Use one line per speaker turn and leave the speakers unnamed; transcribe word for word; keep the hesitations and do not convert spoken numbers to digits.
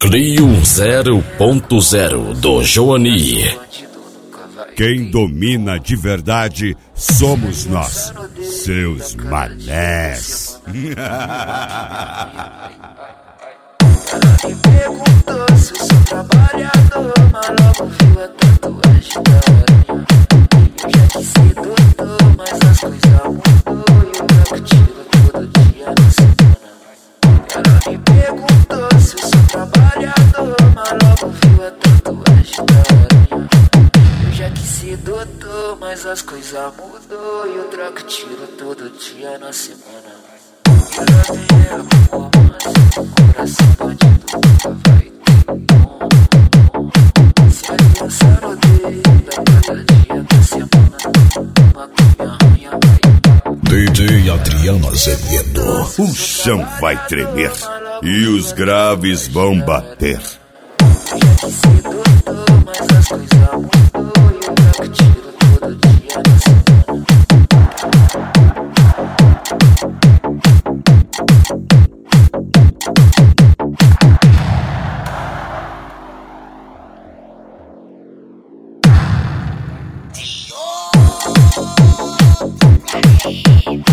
Clio zero ponto zero do Joani.
Quem domina de verdade somos nós, seus manés.
Ela me perguntou se eu sou trabalhador, mas logo viu a tatuagem da aranha. Eu já te sedutor, mas as coisas mudou e eu troco tiro todo dia na semana. Ela me perguntou se eu sou trabalhador, mas logo viu a tatuagem da aranha. Eu já que sedutor, mas as coisas mudou e eu troco tiro todo dia na semana. Ela vem ela com romance, coração bandido nunca vai ter bom. Se aliança no dedo, a cada dia da semana, uma cunha ranha vai.
D J Adriano Azevedo.
O chão vai tremer e os graves vão bater.
Eu já que sedutor, mas as coisas mudou e eu troco tiro todo dia na semana.
Dio.